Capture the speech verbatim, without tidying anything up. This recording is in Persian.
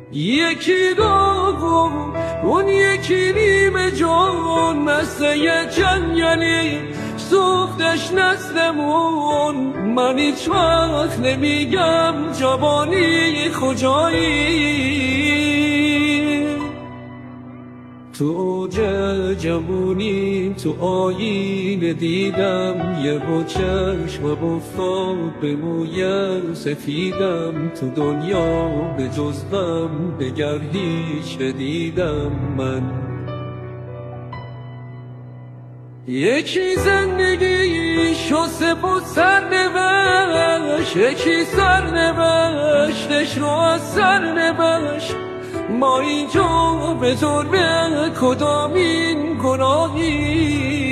یکی دوم اون یکی نیمه جان مثل یه جنگلی سوختش نسلمون. من هیچ وقت نمیگم جوانی کجایی، تو اوج جوونی تو آینه دیدم یه با چشم افتاد به موی سفیدم. تو دنیا به جز غم دگر هیچ ندیدم من. یکی زندگیشو سپرد سرنوشت، یکی سرنوشتش رو از سرنوشت. ما اینجا به ظلم کدامین گناهی